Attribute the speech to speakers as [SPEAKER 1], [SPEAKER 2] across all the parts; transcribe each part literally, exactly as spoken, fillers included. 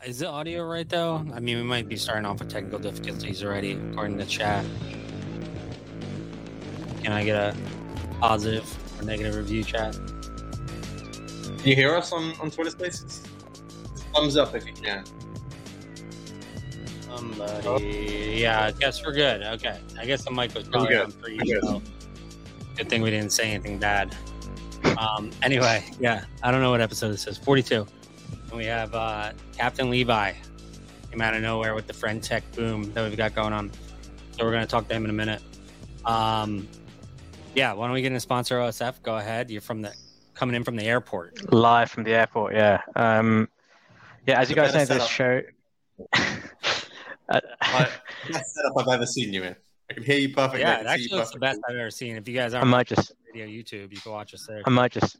[SPEAKER 1] is the audio right though? I mean, we might be starting off with technical difficulties already, according to chat. Can I get a positive or negative review, chat?
[SPEAKER 2] Can you hear us on, on Twitter Spaces? Thumbs up if you can.
[SPEAKER 1] Somebody, oh. Yeah, I guess we're good. Okay, I guess the mic was probably on for you. So good thing we didn't say anything bad. Um, anyway, yeah, I don't know what episode this is. forty-two. And we have uh, Captain Levi came out of nowhere with the Friend Tech boom that we've got going on. So we're going to talk to him in a minute. Um, yeah, why don't we get into sponsor O S F? Go ahead. You're from the coming in from the airport.
[SPEAKER 3] Live from the airport, yeah. Um, yeah, as you guys know, this show.
[SPEAKER 2] uh, best setup I've ever seen you in. I can hear you perfectly.
[SPEAKER 1] Yeah, it actually looks the best I've ever seen. If you guys aren't
[SPEAKER 3] I might just
[SPEAKER 1] video YouTube, you can watch us there.
[SPEAKER 3] I might just.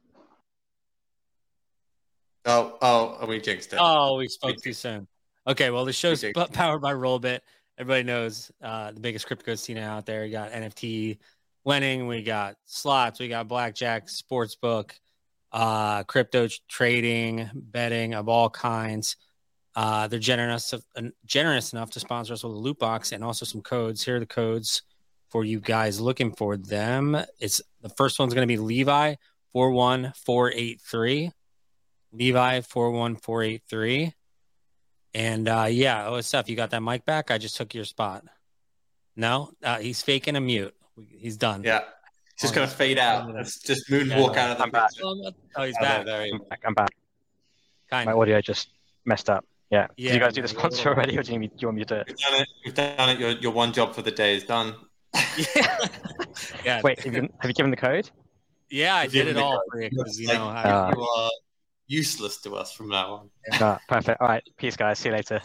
[SPEAKER 2] Oh, oh, we jinxed it.
[SPEAKER 1] Oh, we spoke we too soon. Okay, well, the show's powered by Rollbit. Everybody knows uh, the biggest crypto scene out there. You got N F T lending, we got slots, we got blackjack, sportsbook, uh, crypto trading, betting of all kinds. Uh, they're generous, uh, generous enough to sponsor us with a loot box and also some codes. Here are the codes for you guys looking for them. It's the first one's going to be Levi four one four eight three. Levi four one four eight three. And uh, yeah, O S F, you got that mic back? I just took your spot. No, uh, he's faking a mute. He's done.
[SPEAKER 2] Yeah, it's just going to fade out. It's just moonwalk yeah, out of the
[SPEAKER 3] I'm back.
[SPEAKER 1] Oh, he's back.
[SPEAKER 3] Oh, there, there I'm back. I'm back.
[SPEAKER 1] Kind
[SPEAKER 3] My
[SPEAKER 1] of.
[SPEAKER 3] audio just messed up. Yeah.
[SPEAKER 1] yeah.
[SPEAKER 3] Did you guys do the sponsor already, or do you, do you want me to?
[SPEAKER 2] We've done it. We've done it. Your, your one job for the day is done.
[SPEAKER 1] yeah. yeah.
[SPEAKER 3] Wait, have you, have you given the code?
[SPEAKER 1] Yeah, I did it all for you because you
[SPEAKER 2] like,
[SPEAKER 1] know how
[SPEAKER 3] uh,
[SPEAKER 2] you are useless to us from now on.
[SPEAKER 3] No, perfect. All right, peace, guys. See you later.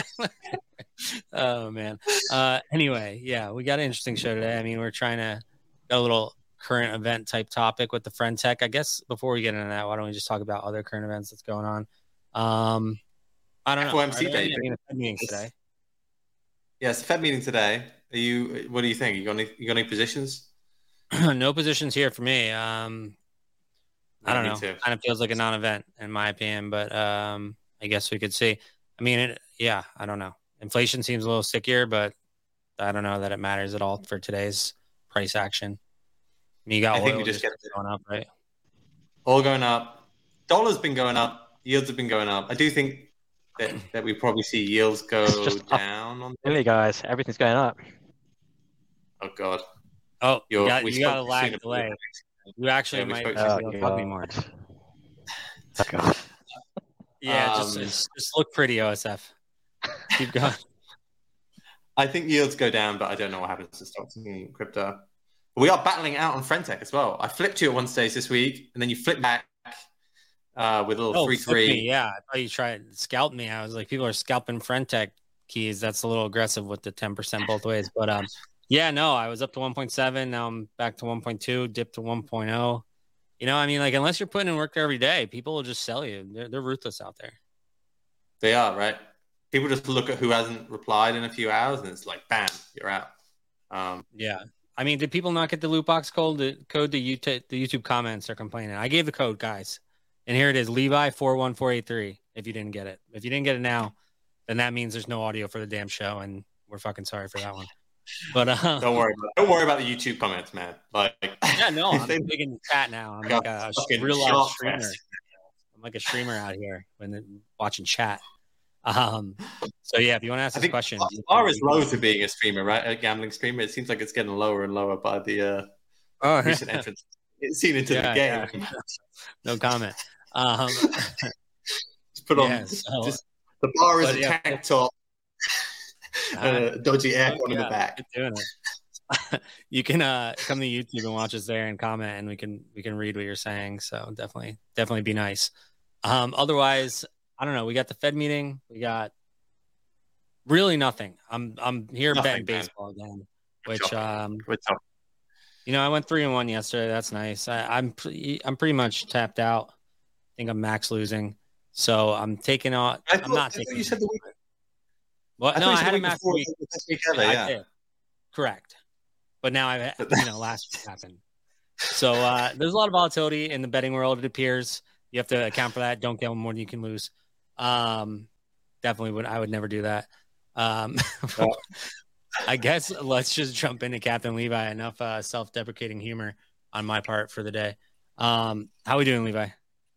[SPEAKER 1] Oh man. Uh, anyway, yeah, we got an interesting show today. I mean, we're trying to got a little current event type topic with the Friend Tech. I guess before we get into that, why don't we just talk about other current events that's going on? Um, I don't know.
[SPEAKER 2] F O M C Day.
[SPEAKER 1] Fed meetings today.
[SPEAKER 2] Yes, Fed meeting today. Are you? What do you think? You got any? You got any positions?
[SPEAKER 1] No positions here for me. Um, I don't know.
[SPEAKER 2] Too.
[SPEAKER 1] Kind of feels like a non-event in my opinion, but um, I guess we could see. I mean, it, yeah, I don't know. Inflation seems a little stickier, but I don't know that it matters at all for today's price action. I mean, you got
[SPEAKER 2] I
[SPEAKER 1] oil
[SPEAKER 2] think we just,
[SPEAKER 1] just
[SPEAKER 2] get
[SPEAKER 1] going up, right?
[SPEAKER 2] All going up. Dollar's been going up. Yields have been going up. I do think that, that we probably see yields go down. On
[SPEAKER 3] really, guys, everything's going up.
[SPEAKER 2] Oh God.
[SPEAKER 1] Oh, You're, you got, you got a lag delay. You actually
[SPEAKER 2] yeah,
[SPEAKER 1] might
[SPEAKER 2] oh,
[SPEAKER 1] talk me more.
[SPEAKER 3] Oh, God.
[SPEAKER 1] Yeah,
[SPEAKER 2] um,
[SPEAKER 1] just, just just look pretty, O S F. Keep going.
[SPEAKER 2] I think yields go down, but I don't know what happens to stocks and crypto. But we are battling out on Friend Tech as well. I flipped you at one stage this week, and then you flipped back uh, with a little
[SPEAKER 1] oh,
[SPEAKER 2] three three.
[SPEAKER 1] Yeah, I thought you tried to scalp me. I was like, people are scalping Friend Tech keys. That's a little aggressive with the ten percent both ways. But um, yeah, no, I was up to one point seven. Now I'm back to one point two, dipped to one point oh. You know, I mean, like, unless you're putting in work every day, people will just sell you. They're, they're ruthless out there.
[SPEAKER 2] They are, right? People just look at who hasn't replied in a few hours, and it's like, bam, you're out. Um,
[SPEAKER 1] yeah. I mean, did people not get the loot box code? The code the YouTube, the YouTube comments are complaining. I gave the code, guys. And here it is, Levi four one four eight three, if you didn't get it. If you didn't get it now, then that means there's no audio for the damn show, and we're fucking sorry for that one. But uh,
[SPEAKER 2] don't worry, about, don't worry about the YouTube comments, man. Like,
[SPEAKER 1] yeah, no, I'm big in the chat now. I'm like a, a real life streamer. I'm like a streamer out here when watching chat. Um, so yeah, if you want to ask a question,
[SPEAKER 2] the bar is low to being a streamer, right? A gambling streamer. It seems like it's getting lower and lower by the uh,
[SPEAKER 1] oh,
[SPEAKER 2] recent entrance. It's seen into
[SPEAKER 1] yeah,
[SPEAKER 2] the game.
[SPEAKER 1] Yeah. No comment. Um,
[SPEAKER 2] just put on
[SPEAKER 1] yeah, so,
[SPEAKER 2] just, the bar is a
[SPEAKER 1] yeah.
[SPEAKER 2] tank top. And a dodgy aircon
[SPEAKER 1] yeah,
[SPEAKER 2] in the back.
[SPEAKER 1] Doing it. You can uh, come to YouTube and watch us there and comment, and we can we can read what you're saying. So definitely, definitely be nice. Um, otherwise, I don't know. We got the Fed meeting. We got really nothing. I'm I'm here
[SPEAKER 2] nothing,
[SPEAKER 1] betting baseball
[SPEAKER 2] man.
[SPEAKER 1] again, which um,
[SPEAKER 2] What's up?
[SPEAKER 1] You know, I went three and one yesterday. That's nice. I, I'm pre- I'm pretty much tapped out. I think I'm max losing, so I'm taking out.
[SPEAKER 2] I thought,
[SPEAKER 1] I'm not
[SPEAKER 2] I
[SPEAKER 1] taking.
[SPEAKER 2] You said the week.
[SPEAKER 1] Well,
[SPEAKER 2] I
[SPEAKER 1] no, I
[SPEAKER 2] had
[SPEAKER 1] a max week.
[SPEAKER 2] week ever,
[SPEAKER 1] I
[SPEAKER 2] yeah.
[SPEAKER 1] did. Correct. But now I, you know, last week happened. So uh, there's a lot of volatility in the betting world. It appears you have to account for that. Don't gamble more than you can lose. Um, definitely would. I would never do that. Um,
[SPEAKER 2] Oh.
[SPEAKER 1] I guess let's just jump into Captain Levi. Enough uh, self-deprecating humor on my part for the day. Um, how are we doing, Levi?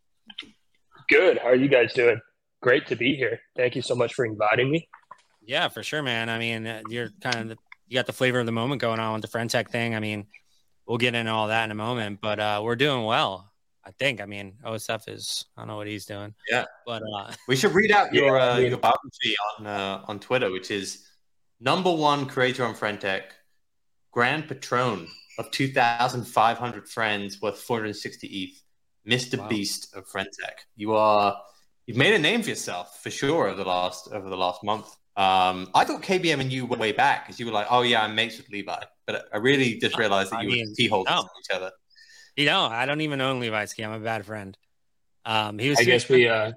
[SPEAKER 4] Good. How are you guys doing? Great to be here. Thank you so much for inviting me.
[SPEAKER 1] Yeah, for sure, man. I mean, uh, you're kind of the, you got the flavor of the moment going on with the Friend.Tech thing. I mean, we'll get into all that in a moment, but uh, we're doing well, I think. I mean, O S F is, I don't know what he's doing.
[SPEAKER 2] Yeah,
[SPEAKER 1] but uh,
[SPEAKER 2] we should read out your
[SPEAKER 4] yeah,
[SPEAKER 2] uh,
[SPEAKER 4] I mean,
[SPEAKER 2] your biography on uh, on Twitter, which is number one creator on Friend.Tech, grand patron of two thousand five hundred friends worth four hundred sixty E T H, Mister Wow. Beast of Friend.Tech. You are you've made a name for yourself for sure over the last over the last month. Um, I thought K B M and you went way back because you were like, oh yeah, I'm mates with Levi, but I really just realized that
[SPEAKER 1] I
[SPEAKER 2] you
[SPEAKER 1] mean,
[SPEAKER 2] were key holders
[SPEAKER 1] no.
[SPEAKER 2] of each other.
[SPEAKER 1] You know, I don't even own Levi Ski. I'm a bad friend. Um, he was.
[SPEAKER 4] I guess we uh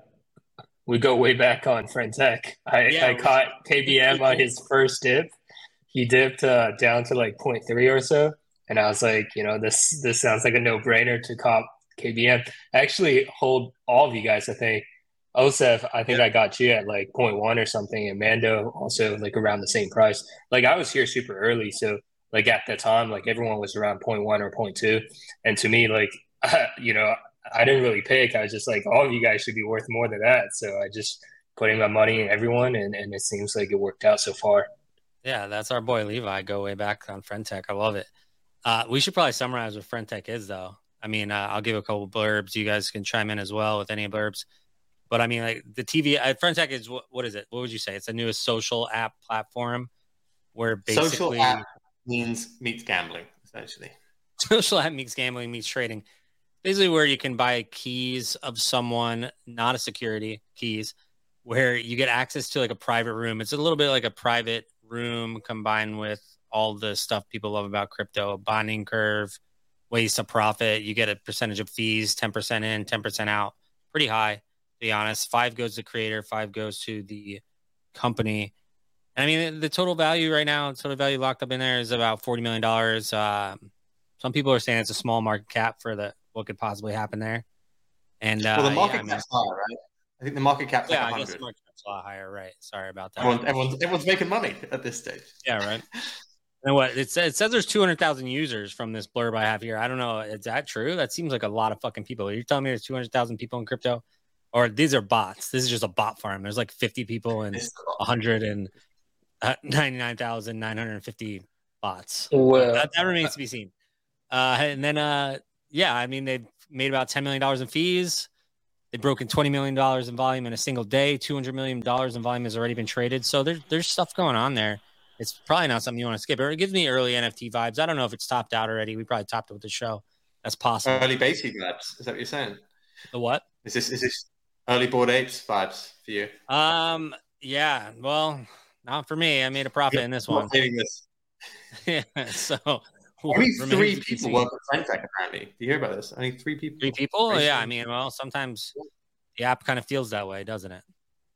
[SPEAKER 4] we go way back on Friend.Tech. I,
[SPEAKER 1] Yeah,
[SPEAKER 4] I
[SPEAKER 1] we-
[SPEAKER 4] caught K B M on his first dip. He dipped uh, down to like zero point three or so, and I was like, you know, this this sounds like a no brainer to cop K B M. I actually hold all of you guys. I think O S F. I think I got you at like zero point one or something, and Mando also like around the same price. Like I was here super early, so like at the time, like everyone was around zero point one or zero point two, and to me, like you know, I didn't really pick. I was just like, all of you guys should be worth more than that. So I just put in my money in everyone, and, and it seems like it worked out so far.
[SPEAKER 1] Yeah, that's our boy Levi. Go way back on Friend.Tech. I love it. Uh, we should probably summarize what Friend.Tech is, though. I mean, uh, I'll give a couple blurbs. You guys can chime in as well with any blurbs. But I mean, like the T V, uh, Friend.Tech is what, what is it? What would you say? It's the newest social app platform where basically
[SPEAKER 2] Social app means meets gambling, essentially.
[SPEAKER 1] Social app meets gambling meets trading. Basically, where you can buy keys of someone, not a security keys, where you get access to like a private room. It's a little bit like a private room combined with all the stuff people love about crypto, bonding curve, ways to profit. You get a percentage of fees, ten percent in, ten percent out. Pretty high, to be honest. Five goes to the creator, five goes to the company. I mean, the total value right now, total value locked up in there is about forty million dollars. Um, some people are saying it's a small market cap for the what could possibly happen there. And uh,
[SPEAKER 2] well, the market
[SPEAKER 1] yeah, I mean,
[SPEAKER 2] cap's higher, right? I think the market cap's
[SPEAKER 1] yeah,
[SPEAKER 2] like
[SPEAKER 1] I guess
[SPEAKER 2] one hundred.
[SPEAKER 1] the market cap's a lot higher, right? Sorry about that.
[SPEAKER 2] Everyone, everyone's, everyone's making money at this stage.
[SPEAKER 1] Yeah, right. And what it says, it says there's two hundred thousand users from this blurb I have here. I don't know. Is that true? That seems like a lot of fucking people. Are you telling me there's two hundred thousand people in crypto? Or these are bots? This is just a bot farm. There's like fifty people and one hundred ninety-nine thousand nine hundred fifty bots.
[SPEAKER 4] Well,
[SPEAKER 1] that, that remains to be seen. Uh, and then, uh, yeah, I mean, they've made about ten million dollars in fees. They've broken twenty million dollars in volume in a single day. two hundred million dollars in volume has already been traded. So there's, there's stuff going on there. It's probably not something you want to skip. It gives me early N F T vibes. I don't know if it's topped out already. We probably topped it with the show. That's possible.
[SPEAKER 2] Early basic vibes. Is that what you're saying?
[SPEAKER 1] The what?
[SPEAKER 2] Is this is this early Bored Apes vibes for you?
[SPEAKER 1] Um. Yeah. Well, not for me. I made a profit in this one.
[SPEAKER 2] This.
[SPEAKER 1] Yeah. So
[SPEAKER 2] only three people work at Friend.Tech, apparently. Do you hear about this? Only three people.
[SPEAKER 1] Three people? Crazy. Yeah. I mean, well, sometimes the app kind of feels that way, doesn't it?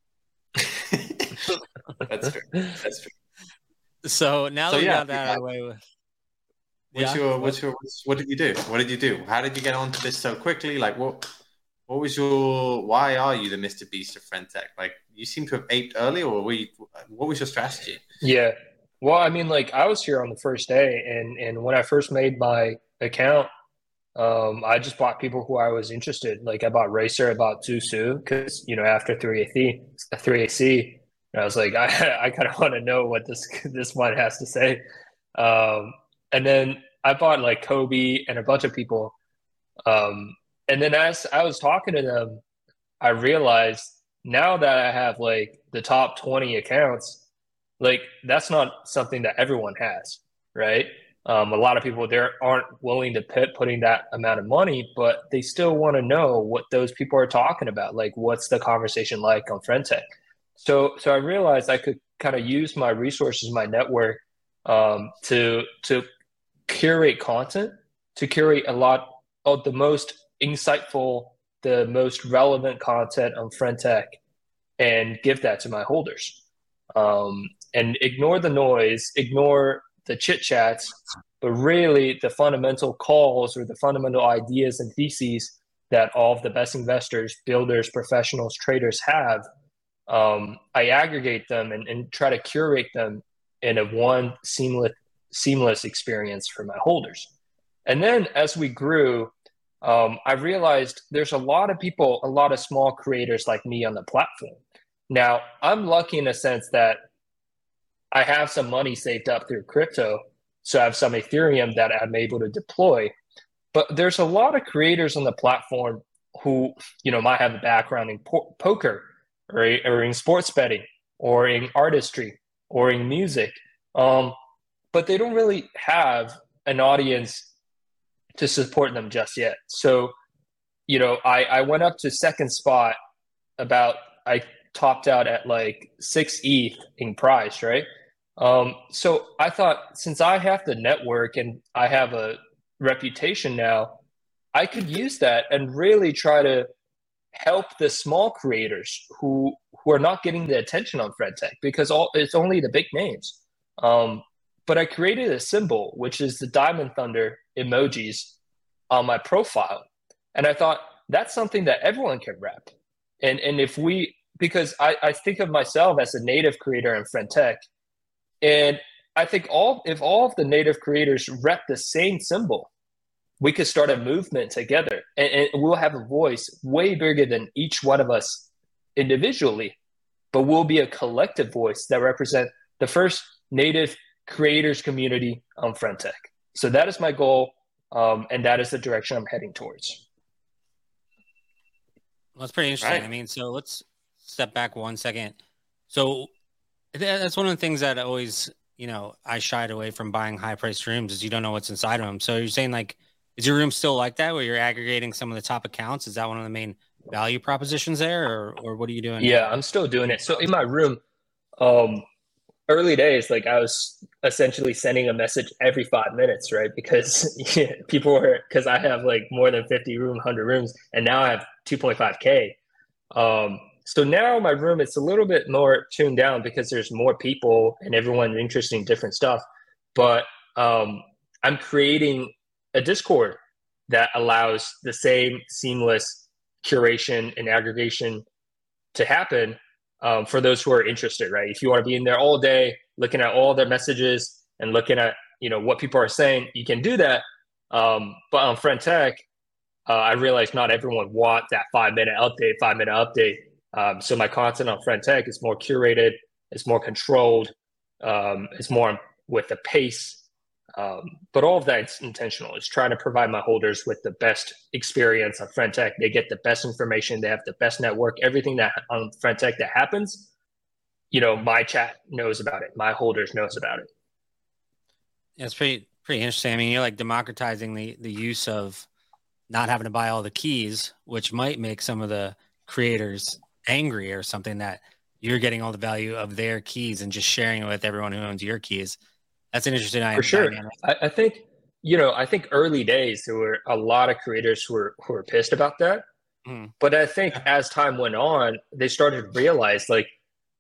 [SPEAKER 2] That's true. That's true.
[SPEAKER 1] So now
[SPEAKER 2] so,
[SPEAKER 1] that we
[SPEAKER 2] yeah,
[SPEAKER 1] got that out of the way with.
[SPEAKER 2] What's
[SPEAKER 1] yeah,
[SPEAKER 2] your, what's your, what's, what did you do? What did you do? How did you get onto this so quickly? Like, what, what was your, why are you the Mister Beast of Friend.Tech? Like, you seem to have aped early, or were you, what was your strategy?
[SPEAKER 4] Yeah. Well, I mean, like, I was here on the first day, and, and when I first made my account, um, I just bought people who I was interested. Like, I bought Racer, I bought Zusu, because, you know, after three A C, I was like, I, I kind of want to know what this this one has to say. Um, and then I bought like Kobe and a bunch of people. Um, and then as I was talking to them, I realized now that I have like the top twenty accounts, like that's not something that everyone has, right? Um, a lot of people there aren't willing to put putting that amount of money, but they still want to know what those people are talking about. Like, what's the conversation like on Friend.Tech? So, so I realized I could kind of use my resources, my network, um, to to curate content, to curate a lot of the most insightful, the most relevant content on Friend.Tech, and give that to my holders. Um, and ignore the noise, ignore the chit chats, but really the fundamental calls or the fundamental ideas and theses that all of the best investors, builders, professionals, traders have. um, I aggregate them and, and try to curate them in a one seamless seamless experience for my holders. And then as we grew, um, I realized there's a lot of people, a lot of small creators like me on the platform. Now, I'm lucky in a sense that I have some money saved up through crypto. So I have some Ethereum that I'm able to deploy. But there's a lot of creators on the platform who, you know, might have a background in po- poker or, or in sports betting or in artistry or in music. Um, but they don't really have an audience to support them just yet. So, you know, I, I went up to second spot about, I topped out at like six E T H in price, right? Um, so I thought, since I have the network and I have a reputation now, I could use that and really try to help the small creators who who are not getting the attention on FredTech, because all it's only the big names. Um, but I created a symbol, which is the Diamond Thunder emojis on my profile. And I thought that's something that everyone can rep. And and if we, because I, I think of myself as a native creator in FredTech, and I think all if all of the native creators rep the same symbol, we could start a movement together, and, and we'll have a voice way bigger than each one of us individually, but we'll be a collective voice that represent the first native creators community on FredTech. So that is my goal, um, and that is the direction I'm heading towards.
[SPEAKER 1] Well, that's pretty interesting.
[SPEAKER 2] Right.
[SPEAKER 1] I mean, so let's step back one second. So that's one of the things that always, you know, I shied away from buying high-priced rooms is you don't know what's inside of them. So you're saying, like, is your room still like that, where you're aggregating some of the top accounts? Is that one of the main value propositions there, or or what are you doing?
[SPEAKER 4] Yeah, I'm still doing it. So in my room, um, early days, like I was essentially sending a message every five minutes, right? Because yeah, people were, because I have like more than fifty room, one hundred rooms, and now I have two point five K. Um, so now my room, it's a little bit more tuned down because there's more people and everyone's interested in different stuff. But um, I'm creating a Discord that allows the same seamless curation and aggregation to happen um, for those who are interested, right? If you want to be in there all day, looking at all their messages and looking at, you know, what people are saying, you can do that. Um, but on FredTech, uh, I realized not everyone wants that five minute update, five minute update. Um, so my content on FredTech is more curated, it's more controlled, um, it's more with the pace. Um, but all of that is intentional. It's trying to provide my holders with the best experience on FredTech. They get the best information. They have the best network. Everything that on FredTech that happens, you know, my chat knows about it. My holders knows about it.
[SPEAKER 1] Yeah, it's pretty pretty interesting. I mean, you're like democratizing the the use of not having to buy all the keys, which might make some of the creators angry or something, that you're getting all the value of their keys and just sharing it with everyone who owns your keys. That's an interesting idea.
[SPEAKER 4] For sure. I, I think, you know, I think early days, there were a lot of creators who were, who were pissed about that. Mm. But I think as time went on, they started to realize, like,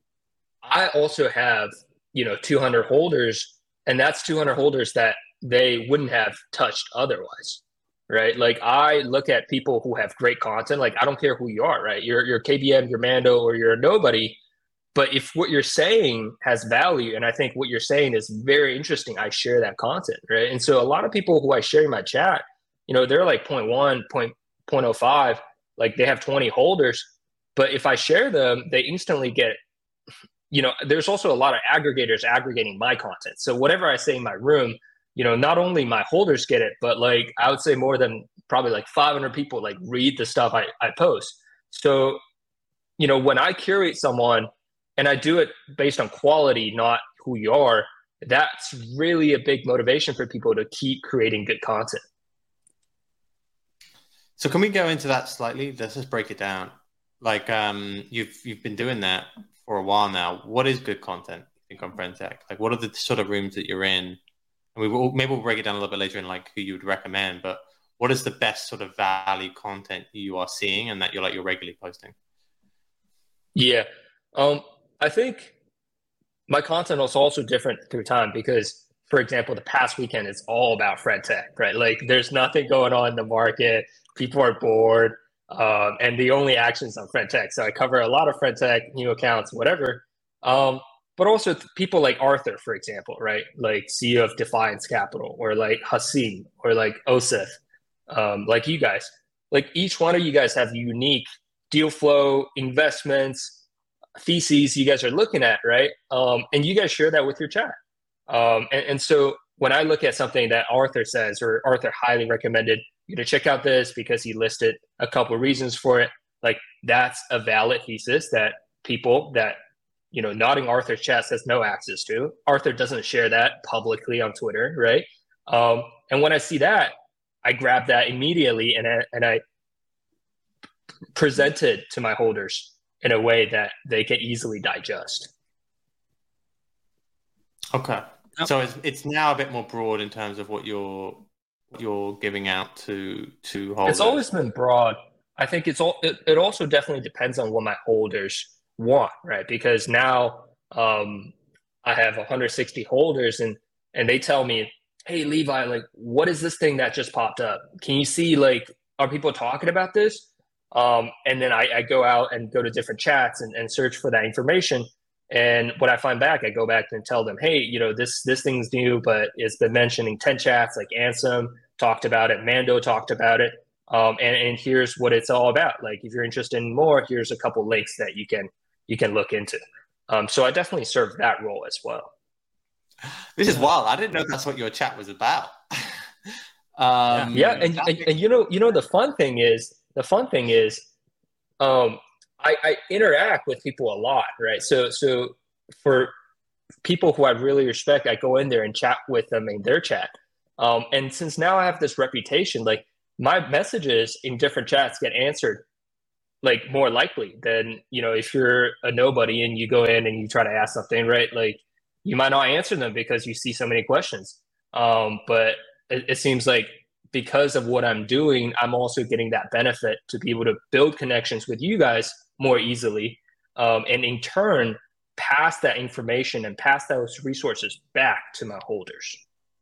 [SPEAKER 4] I also have, you know, two hundred holders, and that's two hundred holders that they wouldn't have touched otherwise. Right. Like, I look at people who have great content. Like, I don't care who you are, right? You're, you're K B M, you're Mando, or you're a nobody. But if what you're saying has value, and I think what you're saying is very interesting, I share that content, right? And so a lot of people who I share in my chat, you know, they're like zero point one, zero point zero five, like they have twenty holders. But if I share them, they instantly get, you know, there's also a lot of aggregators aggregating my content. So whatever I say in my room, you know, not only my holders get it, but like I would say more than probably like five hundred people like read the stuff I, I post. So, you know, when I curate someone, and I do it based on quality, not who you are, that's really a big motivation for people to keep creating good content.
[SPEAKER 2] So can we go into that slightly? Let's just break it down. Like, um, you've you've been doing that for a while now. What is good content, you think, on FredTech? Like, what are the sort of rooms that you're in? And we will, maybe we'll break it down a little bit later in like who you would recommend, but what is the best sort of value content you are seeing and that you're like you're regularly posting?
[SPEAKER 4] Yeah. Um, I think my content was also different through time because, for example, the past weekend is all about FredTech, right? Like, there's nothing going on in the market. People are bored. Um, and the only actions on Friend.Tech. So I cover a lot of Friend.Tech, new accounts, whatever. Um, but also people like Arthur, for example, right? Like C E O of Defiance Capital, or like Hasim, or like Osif, um, like you guys. Like each one of you guys have unique deal flow, investments, theses you guys are looking at, right? Um, and you guys share that with your chat. Um, and, and so when I look at something that Arthur says, or Arthur highly recommended you to check out this because he listed a couple of reasons for it, like that's a valid thesis that people that, you know, nodding Arthur's chat has no access to. Arthur doesn't share that publicly on Twitter, right? Um, and when I see that, I grab that immediately and I, and I present it to my holders in a way that they can easily digest.
[SPEAKER 2] Okay. So it's, it's now a bit more broad in terms of what you're what you're giving out to to holders.
[SPEAKER 4] It's always been broad. I think it's all. It, it also definitely depends on what my holders want, right? Because now um, I have one hundred sixty holders, and and they tell me, "Hey, Levi, like, what is this thing that just popped up? Can you see, like, are people talking about this?" Um, and then I, I go out and go to different chats and, and search for that information. And when I find back, I go back and tell them, hey, you know, this this thing's new, but it's been mentioned in ten chats, like Ansem talked about it, Mando talked about it, um, and, and here's what it's all about. Like, if you're interested in more, here's a couple links that you can you can look into. Um, so I definitely serve that role as well.
[SPEAKER 2] This is wild. I didn't know that's what your chat was about. um,
[SPEAKER 4] yeah, and, and and you know, you know, the fun thing is, the fun thing is, um. I, I interact with people a lot, right? So, so for people who I really respect, I go in there and chat with them in their chat. Um, and since now I have this reputation, like my messages in different chats get answered like more likely than, you know, if you're a nobody and you go in and you try to ask something, right? Like you might not answer them because you see so many questions. Um, but it, it seems like because of what I'm doing, I'm also getting that benefit to be able to build connections with you guys more easily, um, and in turn, pass that information and pass those resources back to my holders.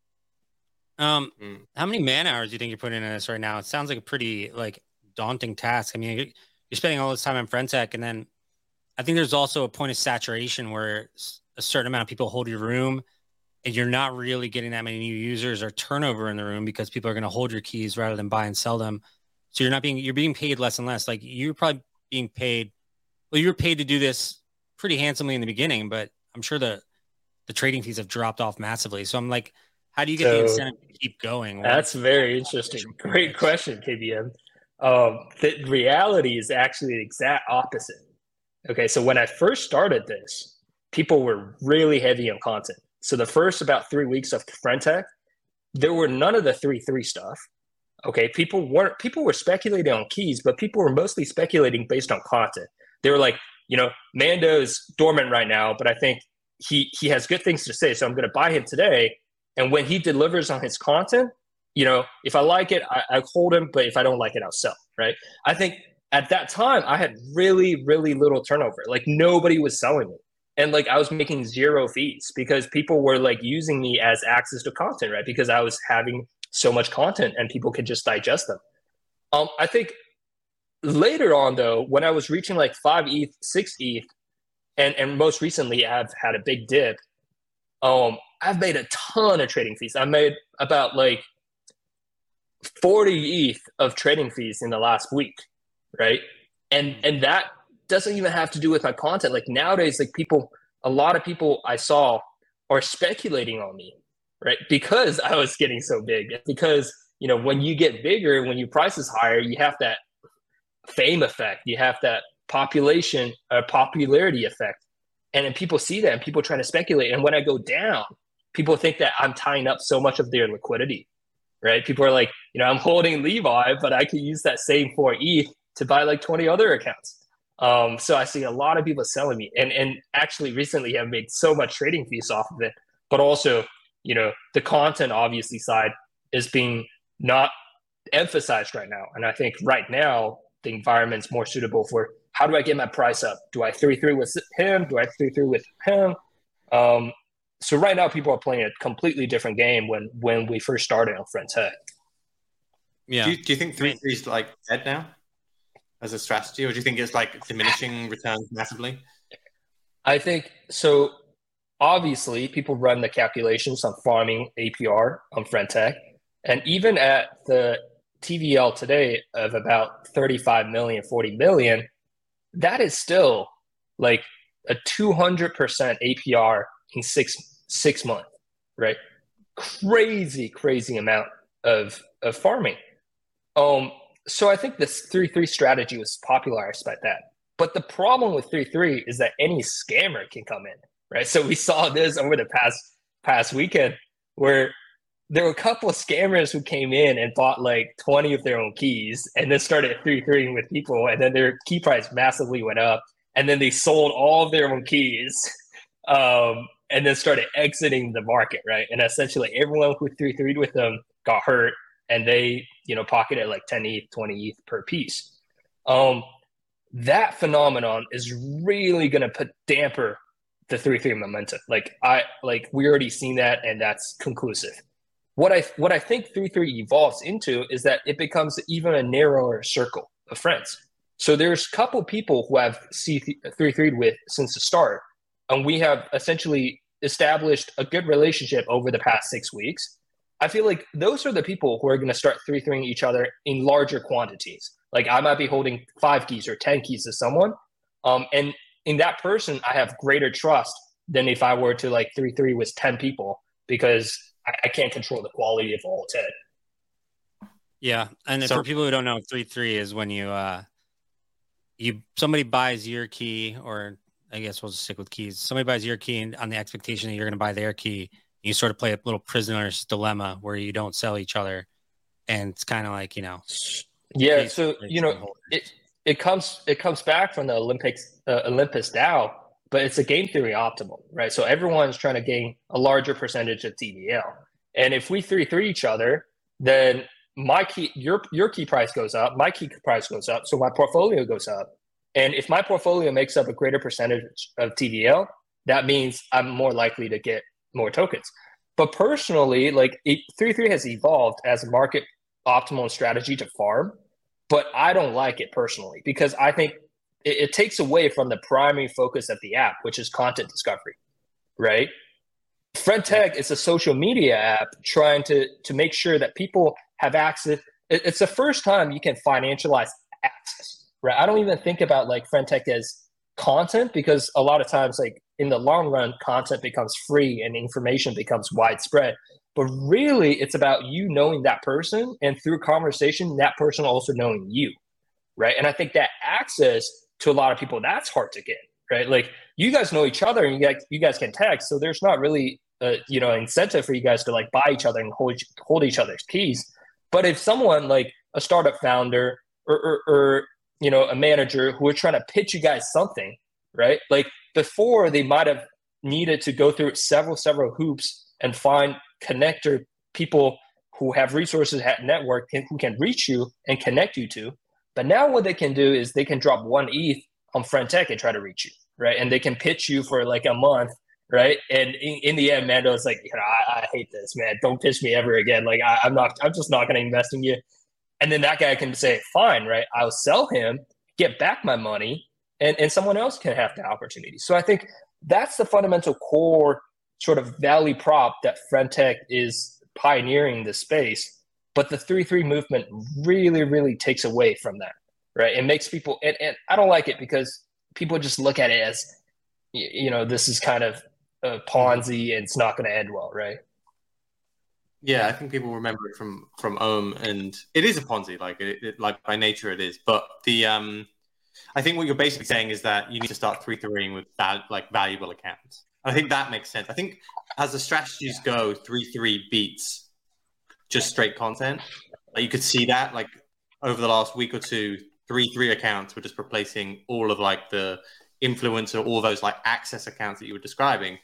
[SPEAKER 1] Um, mm. How many man hours do you think you're putting in this right now? It sounds like a pretty like daunting task. I mean, you're, you're spending all this time on Friend.Tech, and then I think there's also a point of saturation where a certain amount of people hold your room, and you're not really getting that many new users or turnover in the room because people are going to hold your keys rather than buy and sell them. So you're not being you're being paid less and less. Like you're probably being paid. Well, you were paid to do this pretty handsomely in the beginning, but I'm sure the the trading fees have dropped off massively. So I'm like, how do you get so, the incentive to keep going?
[SPEAKER 4] That's very interesting. Great question, K B M. Um, the reality is actually the exact opposite. Okay, so when I first started this, people were really heavy on content. So the first about three weeks of Friend.Tech, there were none of the three three stuff. Okay, people weren't people were speculating on keys, but people were mostly speculating based on content. They were like, you know, Mando's dormant right now, but I think he he has good things to say, so I'm going to buy him today. And when he delivers on his content, you know, if I like it, I, I hold him, but if I don't like it, I'll sell, right? I think at that time, I had really, really little turnover. Like nobody was selling me. And like I was making zero fees because people were like using me as access to content, right? Because I was having so much content and people could just digest them. Um, I think later on though, when I was reaching like five E T H, six E T H, and, and most recently I've had a big dip, um, I've made a ton of trading fees. I made about like forty E T H of trading fees in the last week, right? And and that doesn't even have to do with my content. Like nowadays, like people, a lot of people I saw are speculating on me, right? Because I was getting so big. Because, you know, when you get bigger, when your price is higher, you have that fame effect. You have that population or popularity effect. And then people see that and people try to speculate. And when I go down, people think that I'm tying up so much of their liquidity, right? People are like, you know, I'm holding Levi, but I could use that same four E T H to buy like twenty other accounts. Um, so I see a lot of people selling me, and and actually recently I've made so much trading fees off of it. But also, you know, the content obviously side is being not emphasized right now. And I think right now the environment's more suitable for how do I get my price up? Do I three three with him? Do I three three with him? Um, so right now people are playing a completely different game when when we first started on Friend.Tech.
[SPEAKER 2] Yeah. Do you, do you think three three is like dead now? as a strategy, or do you think it's like diminishing returns massively?
[SPEAKER 4] I think so. Obviously, people run the calculations on farming A P R on Friendtech, and even at the T V L today of about thirty-five million, forty million, that is still like a two hundred percent A P R in six six months, right? Crazy, crazy amount of of farming. Um, so I think this three three strategy was popularized by that. But the problem with three three is that any scammer can come in, right? So we saw this over the past past weekend where there were a couple of scammers who came in and bought like twenty of their own keys and then started three three-ing with people, and then their key price massively went up, and then they sold all of their own keys um, and then started exiting the market, right? And essentially everyone who three three'd with them got hurt, and they, you know, pocketed like ten E T H, twenty E T H per piece. Um, that phenomenon is really going to put damper the three three momentum. Like I like we already seen that, and that's conclusive. What I what I think three three evolves into is that it becomes even a narrower circle of friends. So there's a couple people who have C three three'd with since the start, and we have essentially established a good relationship over the past six weeks. I feel like those are the people who are going to start three three-ing each other in larger quantities. Like I might be holding five keys or ten keys to someone, um, and in that person, I have greater trust than if I were to like three three with ten people, because I, I can't control the quality of all ten.
[SPEAKER 1] Yeah, and
[SPEAKER 2] So-
[SPEAKER 1] for people who don't know, three three is when you uh, you somebody buys your key, or I guess we'll just stick with keys. Somebody buys your key on the expectation that you're going to buy their key. You sort of play a little prisoner's dilemma where you don't sell each other, and it's kind of like, you know.
[SPEAKER 4] Yeah, so you know it it comes it comes back from the Olympics uh, Olympus DAO, but it's a game theory optimal, right? So everyone's trying to gain a larger percentage of T V L, and if we three three each other, then my key your your key price goes up, my key price goes up, so my portfolio goes up. And if my portfolio makes up a greater percentage of T V L, that means I'm more likely to get more tokens. But personally, like three three has evolved as a market optimal strategy to farm, but I don't like it personally because I think it, it takes away from the primary focus of the app, which is content discovery, right? Friendtech is a social media app trying to to make sure that people have access. It, it's the first time you can financialize access, right? I don't even think about like Friendtech as content, because a lot of times, like in the long run, content becomes free and information becomes widespread. But really, it's about you knowing that person, and through conversation, that person also knowing you, right? And I think that access to a lot of people, that's hard to get, right? Like you guys know each other, and you guys, you guys can text, so there's not really a, you know, incentive for you guys to like buy each other and hold hold each other's keys. But if someone like a startup founder or, or, or you know, a manager who are trying to pitch you guys something, right? Like before, they might have needed to go through several several hoops and find connector people who have resources at network and who can reach you and connect you to. But now what they can do is they can drop one E T H on Friendtech and try to reach you, right? And they can pitch you for like a month, right? And in, in the end, Mando is like, you know, I, I hate this, man. Don't pitch me ever again. Like I, I'm not, I'm just not going to invest in you. And then that guy can say, fine, right? I'll sell him, get back my money, and, and someone else can have the opportunity. So I think that's the fundamental core sort of value prop that Friendtech is pioneering this space. But the three three movement really, really takes away from that, right? It makes people, and, and I don't like it because people just look at it as, you know, this is kind of a Ponzi and it's not going to end well, right?
[SPEAKER 2] Yeah, I think people remember it from from Ohm, and it is a Ponzi, like it, it like by nature it is. But the um, I think what you're basically saying is that you need to start three three-ing with val- like valuable accounts. I think that makes sense. I think as the strategies go, three three beats just straight content. Like you could see that like over the last week or two, three three accounts were just replacing all of like the influencer, all those like access accounts that you were describing.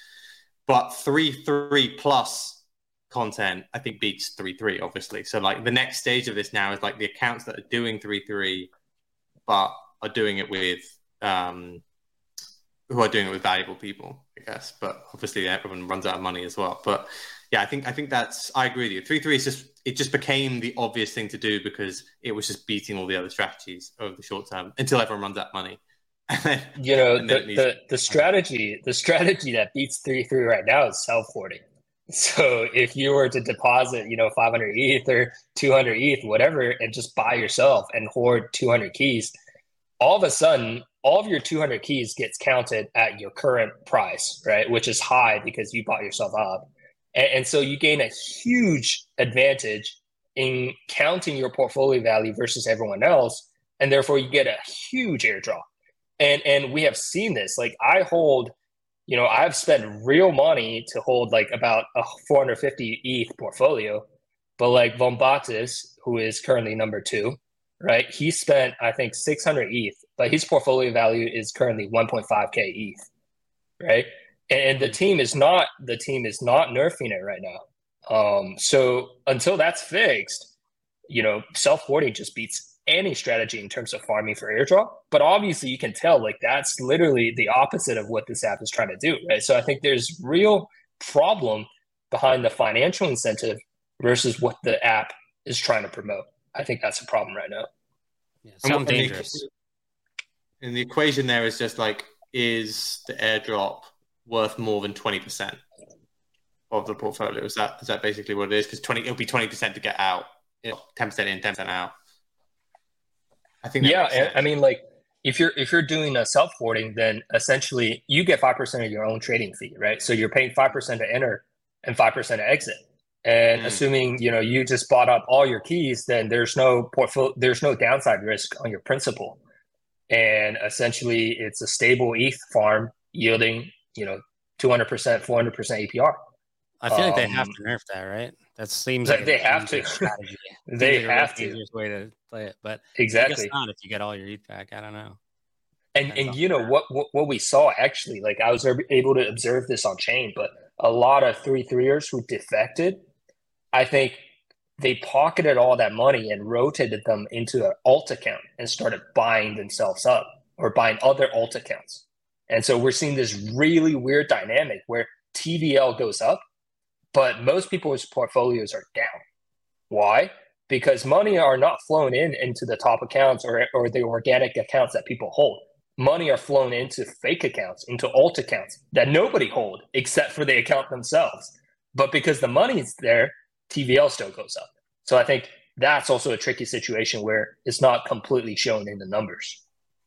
[SPEAKER 2] But three three plus content, I think, beats three three, obviously. So like the next stage of this now is like the accounts that are doing three three, but are doing it with um, who are doing it with valuable people, I guess. But obviously, everyone runs out of money as well. But yeah, I think I think that's I agree with you. Three three is just it just became the obvious thing to do because it was just beating all the other strategies over the short term until everyone runs out of money.
[SPEAKER 4] Then, you know, the, the the strategy the strategy that beats three three right now is self hoarding. So if you were to deposit, you know, five hundred E T H or two hundred E T H, whatever, and just buy yourself and hoard two hundred keys, all of a sudden, all of your two hundred keys gets counted at your current price, right? Which is high because you bought yourself up. And, and so you gain a huge advantage in counting your portfolio value versus everyone else. And therefore you get a huge airdrop. And, and we have seen this, like I hold, you know, I've spent real money to hold like about a four hundred fifty E T H portfolio, but like Vombatis, who is currently number two, right? He spent, I think, six hundred E T H, but his portfolio value is currently one point five K E T H, right? And the team is not, the team is not nerfing it right now. Um, so until that's fixed, you know, self-hoarding just beats any strategy in terms of farming for airdrop. But obviously you can tell like that's literally the opposite of what this app is trying to do, right? So I think there's real problem behind the financial incentive versus what the app is trying to promote. I think that's a problem right now.
[SPEAKER 1] Yeah, sounds dangerous.
[SPEAKER 2] The, and the equation there is just like, is the airdrop worth more than twenty percent of the portfolio? Is that is that basically what it is? Because twenty it'll be twenty percent to get out, you know, ten percent in, ten percent out. I think. That
[SPEAKER 4] yeah, I mean, like if you're if you're doing a self hoarding, then essentially you get five percent of your own trading fee, right? So you're paying five percent to enter and five percent to exit. And mm. assuming you know you just bought up all your keys, then there's no portfolio, there's no downside risk on your principal, and essentially it's a stable E T H farm yielding you know two hundred percent, four hundred percent A P R.
[SPEAKER 1] I feel
[SPEAKER 4] um,
[SPEAKER 1] like they have to nerf that, right? That seems
[SPEAKER 4] they,
[SPEAKER 1] like
[SPEAKER 4] they have to.
[SPEAKER 1] Strategy.
[SPEAKER 4] they
[SPEAKER 1] like
[SPEAKER 4] have
[SPEAKER 1] the
[SPEAKER 4] to.
[SPEAKER 1] Easiest way to play it, but
[SPEAKER 4] exactly.
[SPEAKER 1] I guess not if you get all your E T H back. I don't know.
[SPEAKER 4] And Depends and you know what, what what we saw actually, like I was able to observe this on chain, but a lot of three threeers who defected, I think they pocketed all that money and rotated them into an alt account and started buying themselves up or buying other alt accounts. And so we're seeing this really weird dynamic where T V L goes up, but most people's portfolios are down. Why? Because money are not flowing in into the top accounts or, or the organic accounts that people hold. Money are flown into fake accounts, into alt accounts that nobody hold except for the account themselves. But because the money's there, T V L still goes up. So I think that's also a tricky situation where it's not completely shown in the numbers.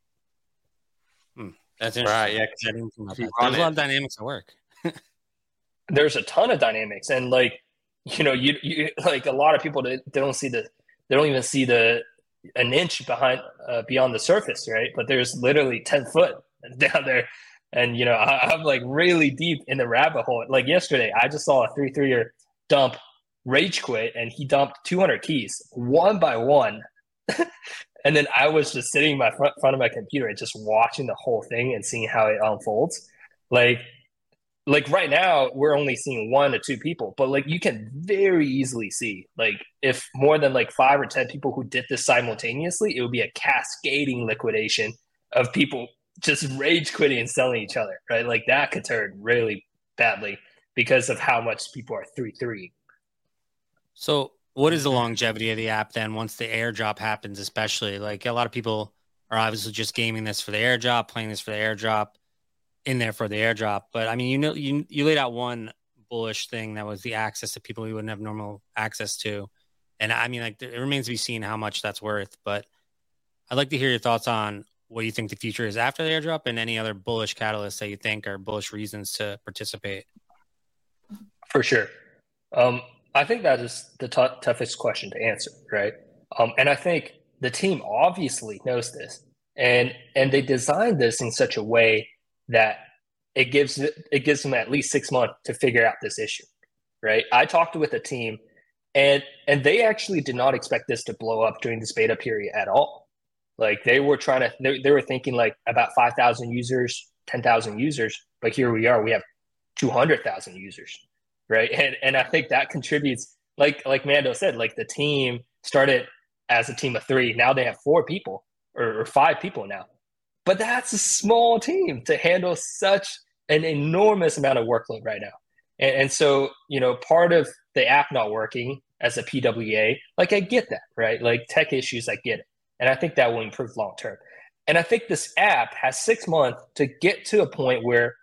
[SPEAKER 1] Hmm. That's interesting.
[SPEAKER 2] Right, yeah.
[SPEAKER 1] There's a lot of dynamics at work.
[SPEAKER 4] There's a ton of dynamics, and like you know, you you like a lot of people they, they don't see the they don't even see the an inch behind uh, beyond the surface, right? But there's literally ten foot down there, and you know I, I'm like really deep in the rabbit hole. Like yesterday, I just saw a three three-er dump rage quit, and he dumped two hundred keys one by one. And then I was just sitting in my front, front of my computer and just watching the whole thing and seeing how it unfolds. Like, like right now, we're only seeing one to two people, but like you can very easily see, like if more than like five or ten people who did this simultaneously, it would be a cascading liquidation of people just rage quitting and selling each other, right? Like that could turn really badly because of how much people are three three.
[SPEAKER 1] So what is the longevity of the app then once the airdrop happens, especially? Like a lot of people are obviously just gaming this for the airdrop, playing this for the airdrop, in there for the airdrop. But I mean, you know, you you laid out one bullish thing that was the access to people we wouldn't have normal access to. And I mean, like it remains to be seen how much that's worth. But I'd like to hear your thoughts on what you think the future is after the airdrop and any other bullish catalysts that you think are bullish reasons to participate.
[SPEAKER 4] For sure. Um, I think that is the t- toughest question to answer, right? Um, and I think the team obviously knows this, and and they designed this in such a way that it gives it gives them at least six months to figure out this issue, right? I talked with a team, and and they actually did not expect this to blow up during this beta period at all. Like they were trying to, they, they were thinking like about five thousand users, ten thousand users, but here we are, we have two hundred thousand users. Right. And and I think that contributes, like like Mando said, like the team started as a team of three. Now they have four people or, or five people now. But that's a small team to handle such an enormous amount of workload right now. And, and so, you know, part of the app not working as a P W A, like I get that, right? Like tech issues, I get it. And I think that will improve long term. And I think this app has six months to get to a point where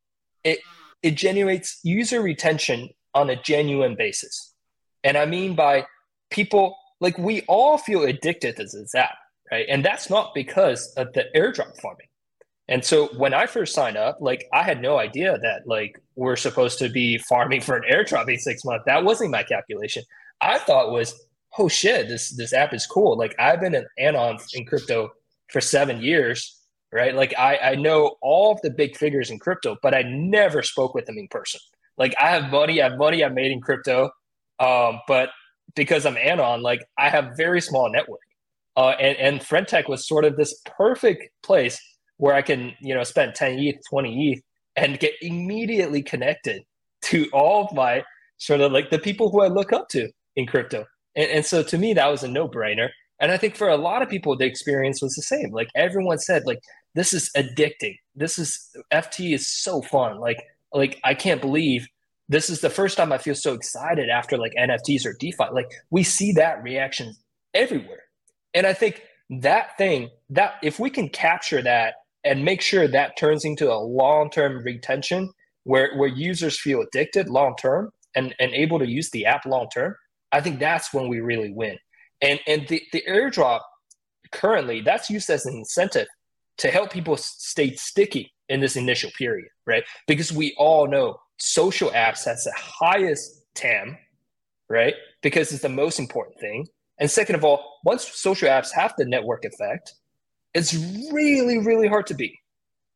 [SPEAKER 4] it it generates user retention on a genuine basis. And I mean by people, like we all feel addicted to this app, right? And that's not because of the airdrop farming. And so when I first signed up, like I had no idea that like we're supposed to be farming for an airdrop in six months. That wasn't my calculation. I thought was, oh shit, this this app is cool. Like I've been an anon in crypto for seven years, right? Like I, I know all of the big figures in crypto, but I never spoke with them in person. Like I have money, I have money I've made in crypto, um, but because I'm anon, like I have very small network. Uh, and, and Friendtech was sort of this perfect place where I can, you know, spend ten E T H, twenty E T H and get immediately connected to all of my sort of like the people who I look up to in crypto. And, and so to me, that was a no-brainer. And I think for a lot of people, the experience was the same. Like everyone said, like, this is addicting. This is, F T is so fun. Like, like I can't believe this is the first time I feel so excited after like N F Ts or DeFi. Like we see that reaction everywhere. And I think that thing, that if we can capture that and make sure that turns into a long-term retention where, where users feel addicted long-term and, and able to use the app long-term, I think that's when we really win. And, and the, the airdrop currently, that's used as an incentive to help people stay sticky in this initial period, right? Because we all know social apps has the highest T A M, right? Because it's the most important thing. And second of all, once social apps have the network effect, it's really, really hard to beat.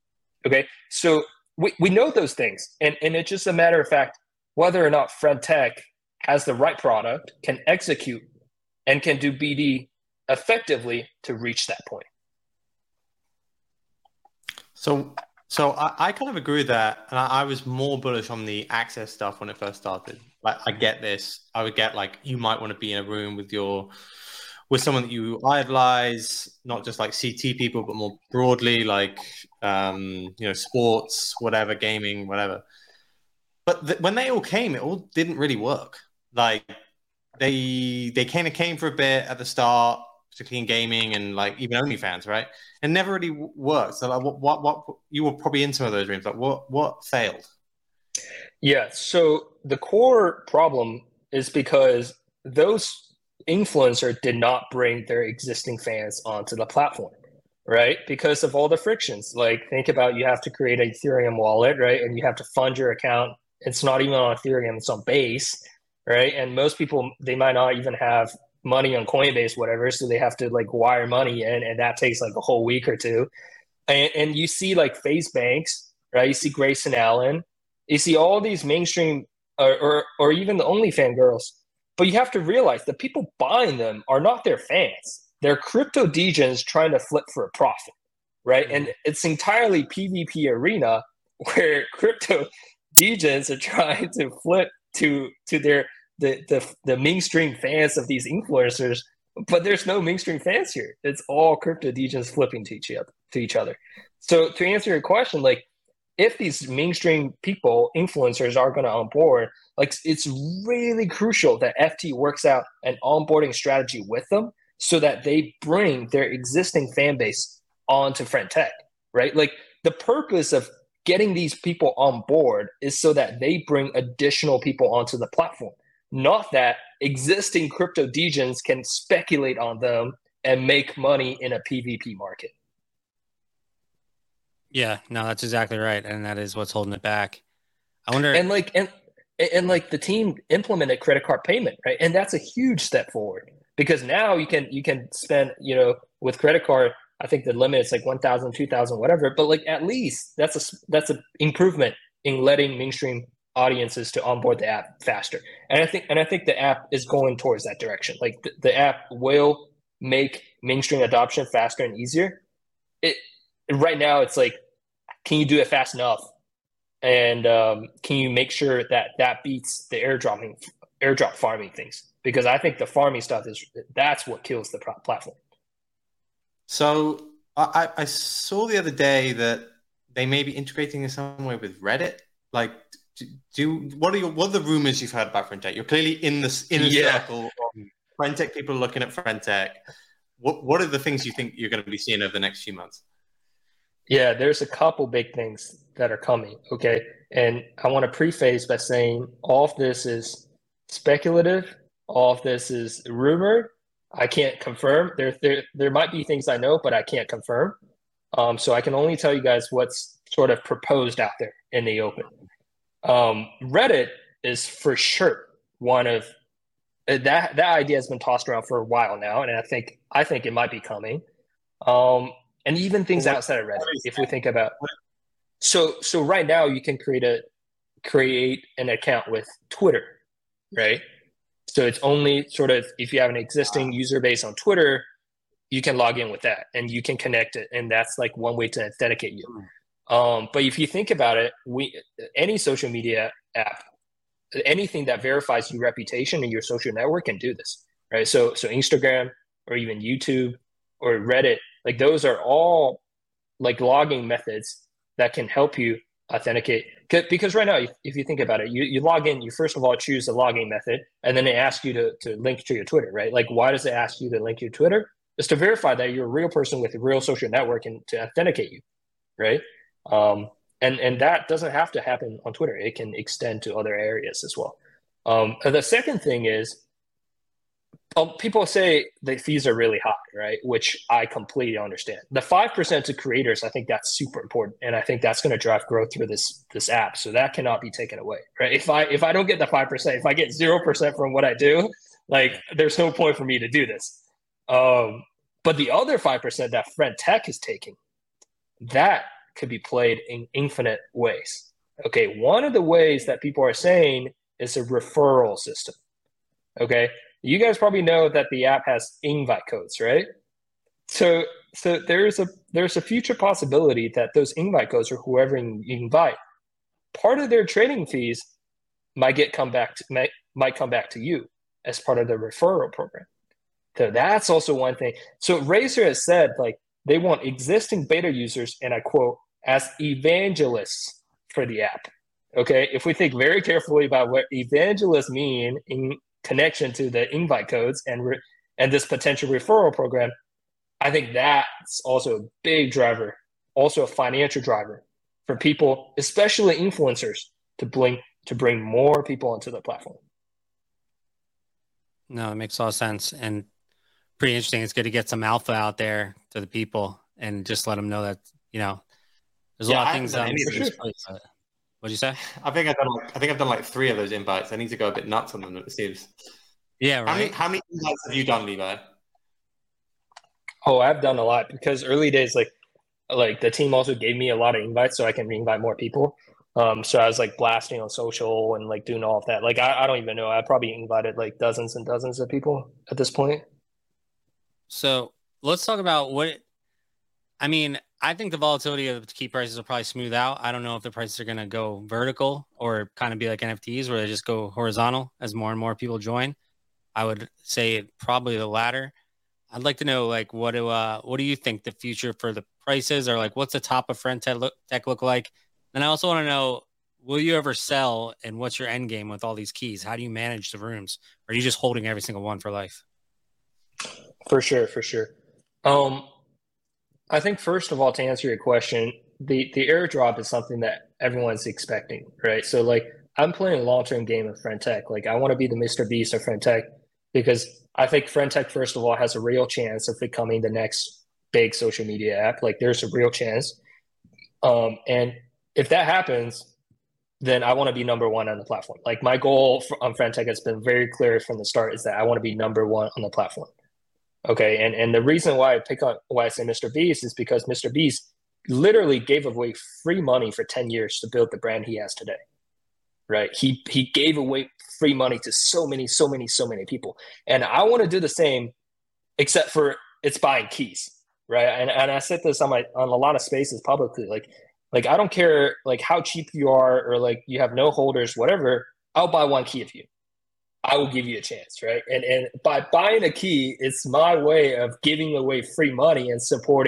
[SPEAKER 4] Okay, so we, we know those things. And, and it's just a matter of fact, whether or not Friendtech has the right product, can execute, and can do B D effectively to reach that point.
[SPEAKER 2] So so I, I kind of agree with that. And I, I was more bullish on the access stuff when it first started. Like I get this. I would get like you might want to be in a room with your with someone that you idolize, not just like C T people, but more broadly, like um, you know, sports, whatever, gaming, whatever. But th- when they all came, it all didn't really work. Like they they kind of came for a bit at the start, particularly in gaming and like even OnlyFans, right? And never really worked. So like, what what what you were probably in some of those rooms. Like what what failed?
[SPEAKER 4] Yeah. So the core problem is because those influencer did not bring their existing fans onto the platform, right? Because of all the frictions. Like think about you have to create an Ethereum wallet, right? And you have to fund your account. It's not even on Ethereum, it's on Base, right? And most people, they might not even have money on Coinbase, whatever. So they have to like wire money in, and that takes like a whole week or two. And, and you see like FaZe Banks, right? You see Grayson Allen. You see all these mainstream or, or, or even the OnlyFans girls. But you have to realize the people buying them are not their fans. They're crypto degens trying to flip for a profit, right? Mm-hmm. And it's entirely PvP arena where crypto degens are trying to flip to to their the, the the mainstream fans of these influencers, but there's no mainstream fans here. It's all crypto degens flipping to each other to each other. So to answer your question, like if these mainstream people, influencers are going to onboard, like it's really crucial that F T works out an onboarding strategy with them so that they bring their existing fan base onto Friendtech, right? Like the purpose of getting these people on board is so that they bring additional people onto the platform, not that existing crypto degens can speculate on them and make money in a PvP market.
[SPEAKER 1] Yeah, no, that's exactly right, and that is what's holding it back. I wonder,
[SPEAKER 4] and like, and and like the team implemented credit card payment, right? And that's a huge step forward because now you can you can spend, you know, with credit card. I think the limit is like one thousand, two thousand, whatever. But like at least that's a that's an improvement in letting mainstream audiences to onboard the app faster. And I think and I think the app is going towards that direction. Like the, the app will make mainstream adoption faster and easier. It right now it's like, can you do it fast enough? And um, can you make sure that that beats the airdropping, airdrop farming things? Because I think the farming stuff is that's what kills the platform.
[SPEAKER 2] So I, I saw the other day that they may be integrating in some way with Reddit. Like, do, do what are your what are the rumors you've heard about FriendTech? You're clearly in this inner
[SPEAKER 4] Yeah.
[SPEAKER 2] circle of FriendTech people looking at FriendTech. What what are the things you think you're going to be seeing over the next few months?
[SPEAKER 4] Yeah, there's a couple big things that are coming. Okay, and I want to preface by saying all of this is speculative. All of this is rumored. I can't confirm. There, there, there might be things I know, but I can't confirm. Um, so I can only tell you guys what's sort of proposed out there in the open. Um, Reddit is for sure one of that. That idea has been tossed around for a while now, and I think I think it might be coming. Um, and even things
[SPEAKER 2] What-
[SPEAKER 4] outside of Reddit,
[SPEAKER 2] what is
[SPEAKER 4] if we think about. So, so right now you can create a create an account with Twitter, right? So it's only sort of if you have an existing user base on Twitter, you can log in with that and you can connect it, and that's like one way to authenticate you. Um, but if you think about it, we any social media app, anything that verifies your reputation and your social network can do this, right? So, so Instagram or even YouTube or Reddit, like those are all like logging methods that can help you authenticate. Because right now, if, if you think about it, you, you log in, you first of all choose the logging method, and then it asks you to, to link to your Twitter, right? Like, why does it ask you to link to your Twitter? It's to verify that you're a real person with a real social network and to authenticate you, right? Um, and, and that doesn't have to happen on Twitter. It can extend to other areas as well. Um, and the second thing is, um, people say the fees are really high, right? Which I completely understand. The five percent to creators, I think that's super important. And I think that's going to drive growth through this this app. So that cannot be taken away, right? If I if I don't get the five percent, if I get zero percent from what I do, like there's no point for me to do this. Um, but the other five percent that FriendTech is taking, that could be played in infinite ways. Okay, one of the ways that people are saying is a referral system. Okay, you guys probably know that the app has invite codes, right? So, so there's a there's a future possibility that those invite codes or whoever you invite, part of their trading fees might get come back to, might, might come back to you as part of the referral program. So that's also one thing. So Razer has said like they want existing beta users, and I quote, as evangelists for the app. Okay, if we think very carefully about what evangelists mean in connection to the invite codes and re- and this potential referral program, I think that's also a big driver, also a financial driver for people, especially influencers, to bring to bring more people onto the platform.
[SPEAKER 1] No, it makes a lot of sense and pretty interesting. It's good to get some alpha out there to the people and just let them know that, you know, there's a
[SPEAKER 2] Yeah,
[SPEAKER 1] lot of
[SPEAKER 2] I
[SPEAKER 1] things.
[SPEAKER 2] haven't
[SPEAKER 1] Um,
[SPEAKER 2] done any of
[SPEAKER 1] place, uh, what'd you say?
[SPEAKER 2] I think I've done like I think I've done like three of those invites. I need to go a bit nuts on them. It seems.
[SPEAKER 1] Yeah,
[SPEAKER 2] How many
[SPEAKER 1] right.
[SPEAKER 2] how many invites have you done, Levi?
[SPEAKER 4] Oh, I've done a lot because early days, like like the team also gave me a lot of invites so I can invite more people. Um, so I was like blasting on social and like doing all of that. Like I, I don't even know. I probably invited like dozens and dozens of people at this point.
[SPEAKER 1] So let's talk about what. I mean, I think the volatility of the key prices will probably smooth out. I don't know if the prices are going to go vertical or kind of be like N F Ts where they just go horizontal as more and more people join. I would say probably the latter. I'd like to know, like, what do uh, what do you think the future for the prices, or like, what's the top of FriendTech look, tech look like? And I also want to know, will you ever sell, and what's your end game with all these keys? How do you manage the rooms? Or are you just holding every single one for life?
[SPEAKER 4] For sure, for sure. Um, I think first of all, to answer your question, the the airdrop is something that everyone's expecting, right? So like, I'm playing a long term game of FriendTech. Like, I want to be the Mister Beast of FriendTech because I think FriendTech, first of all, has a real chance of becoming the next big social media app. Like, there's a real chance. Um, and if that happens, then I want to be number one on the platform. Like, my goal for, on FriendTech has been very clear from the start is that I want to be number one on the platform. Okay, and, and the reason why I pick on why I say Mister Beast is because Mister Beast literally gave away free money for ten years to build the brand he has today. Right? He he gave away free money to so many, so many, so many people. And I want to do the same, except for it's buying keys. Right. And and I said this on my on a lot of spaces publicly. Like, like I don't care like how cheap you are or like you have no holders, whatever, I'll buy one key of you. I will give you a chance, right? And and by buying a key, it's my way of giving away free money and supporting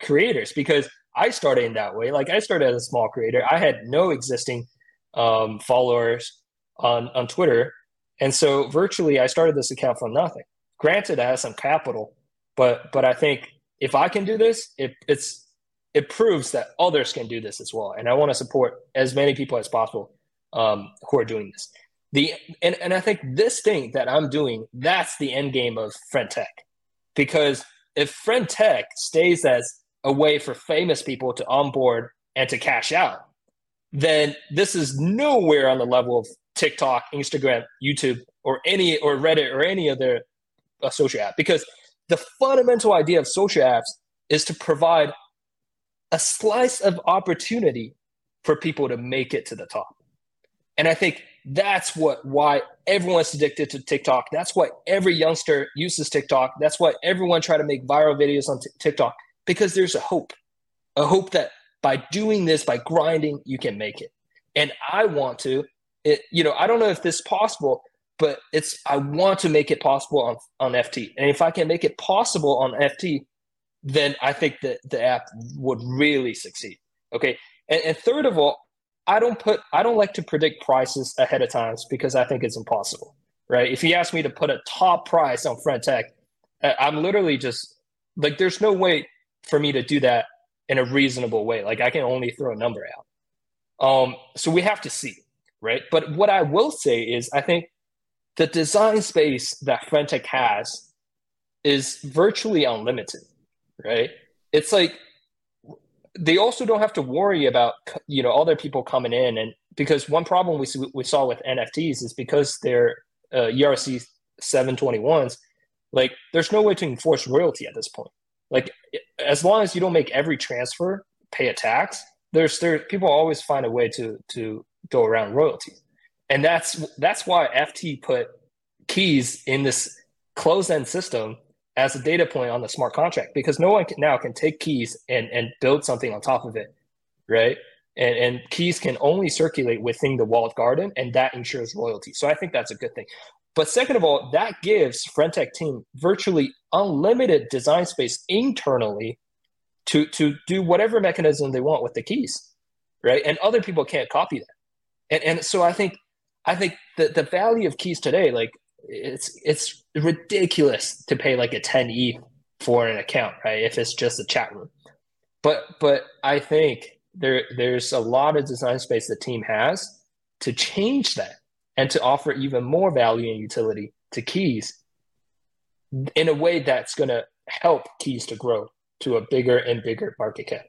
[SPEAKER 4] creators, because I started in that way. Like I started as a small creator. I had no existing um, followers on, on Twitter. And so virtually I started this account from nothing. Granted, I have some capital, but but I think if I can do this, it, it's it proves that others can do this as well. And I want to support as many people as possible um, who are doing this. The and, and I think this thing that I'm doing, that's the end game of Friend Tech. Because if Friend Tech stays as a way for famous people to onboard and to cash out, then this is nowhere on the level of TikTok, Instagram, YouTube, or any or Reddit or any other uh, social app. Because the fundamental idea of social apps is to provide a slice of opportunity for people to make it to the top. And I think that's what why everyone's addicted to TikTok. That's why every youngster uses TikTok. That's why everyone try to make viral videos on t- TikTok, because there's a hope, a hope that by doing this, by grinding, you can make it. And I want to, it, you know, I don't know if this is possible, but it's, I want to make it possible on, on F T. And if I can make it possible on F T, then I think that the app would really succeed. Okay. And, and third of all, I don't put, I don't like to predict prices ahead of time because I think it's impossible, right? If you ask me to put a top price on Friend Tech, I'm literally just like, there's no way for me to do that in a reasonable way. Like I can only throw a number out. Um, so we have to see, right? But what I will say is I think the design space that Friend Tech has is virtually unlimited, right? It's like, they also don't have to worry about, you know, other people coming in. And because one problem we we saw with N F Ts is because they're uh, E R C seven twenty-ones, like there's no way to enforce royalty at this point. Like as long as you don't make every transfer pay a tax, there's there people always find a way to to go around royalties. And that's that's why F T put keys in this closed-end system as a data point on the smart contract, because no one can, now can take keys and, and build something on top of it, right? And, and keys can only circulate within the walled garden, and that ensures royalty. So I think that's a good thing. But second of all, that gives Friend Tech team virtually unlimited design space internally to, to do whatever mechanism they want with the keys, right? And other people can't copy that. And, and so I think I think the, the value of keys today, like, it's it's ridiculous to pay like a ten E T H for an account, right? If it's just a chat room. But but I think there there's a lot of design space the team has to change that and to offer even more value and utility to keys in a way that's going to help keys to grow to a bigger and bigger market cap.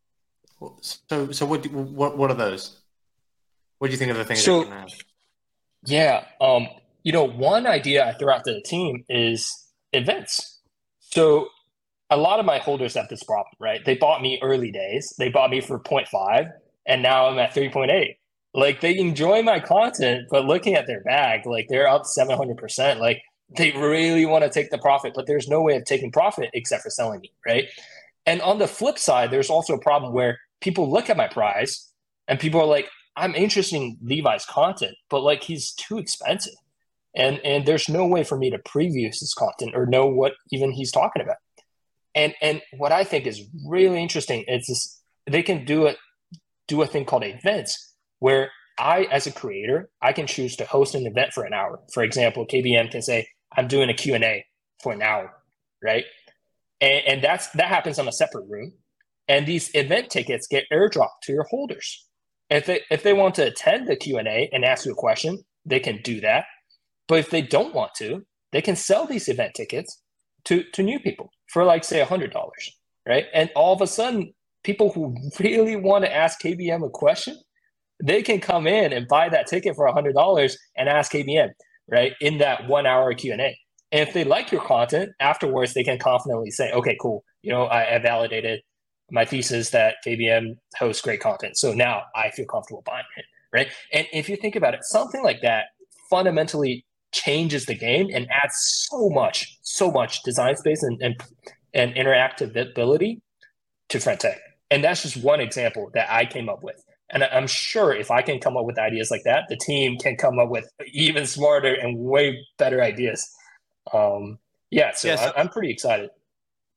[SPEAKER 2] So so what do, what what are those? What do you think of the things
[SPEAKER 4] so,
[SPEAKER 2] that can have?
[SPEAKER 4] Yeah. Um, you know, one idea I threw out to the team is events. So a lot of my holders have this problem, right? They bought me early days. They bought me for zero point five, and now I'm at three point eight. Like, they enjoy my content, but looking at their bag, like, they're up seven hundred percent. Like, they really want to take the profit, but there's no way of taking profit except for selling me, right? And on the flip side, there's also a problem where people look at my price and people are like, I'm interested in Levi's content, but like, he's too expensive. And and there's no way for me to preview his content or know what even he's talking about. And and what I think is really interesting is this, they can do a, do a thing called events, where I, as a creator, I can choose to host an event for an hour. For example, K B M can say, I'm doing a Q and A for an hour, right? And, and that's that happens on a separate room. And these event tickets get airdropped to your holders. If they if they want to attend the Q and A and ask you a question, they can do that. But if they don't want to, they can sell these event tickets to, to new people for, like, say, one hundred dollars, right? And all of a sudden, people who really want to ask K B M a question, they can come in and buy that ticket for one hundred dollars and ask K B M, right, in that one-hour Q and A. And if they like your content, afterwards, they can confidently say, okay, cool, you know, I, I validated my thesis that K B M hosts great content, so now I feel comfortable buying it, right? And if you think about it, something like that fundamentally changes the game and adds so much, so much design space and, and, and interactability to Friend Tech. And that's just one example that I came up with. And I'm sure if I can come up with ideas like that, the team can come up with even smarter and way better ideas. Um, yeah, so
[SPEAKER 1] yes.
[SPEAKER 4] I, I'm pretty excited.